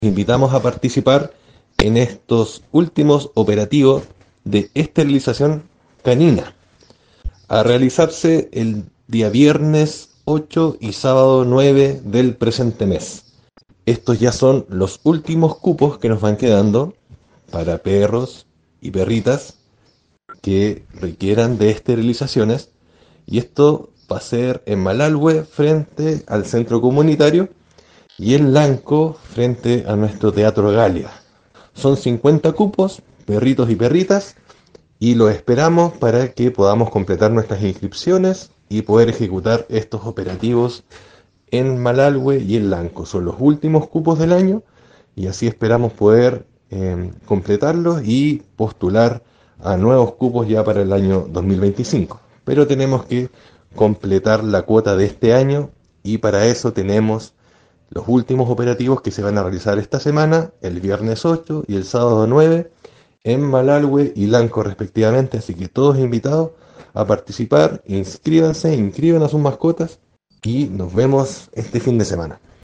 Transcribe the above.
Invitamos a participar en estos últimos operativos de esterilización canina, a realizarse el día viernes 8 y sábado 9 del presente mes. Estos ya son los últimos cupos que nos van quedando para perros y perritas que requieran de esterilizaciones, y esto va a ser en Malalhue frente al centro comunitario y en Lanco frente a nuestro Teatro Galia. Son 50 cupos, perritos y perritas, y los esperamos para que podamos completar nuestras inscripciones y poder ejecutar estos operativos en Malalhue y en Lanco. Son los últimos cupos del año y así esperamos poder completarlos y postular a nuevos cupos ya para el año 2025. Pero tenemos que completar la cuota de este año y para eso tenemos los últimos operativos que se van a realizar esta semana, el viernes 8 y el sábado 9, en Malalhue y Lanco respectivamente, así que todos invitados a participar, inscríbanse, inscriban a sus mascotas y nos vemos este fin de semana.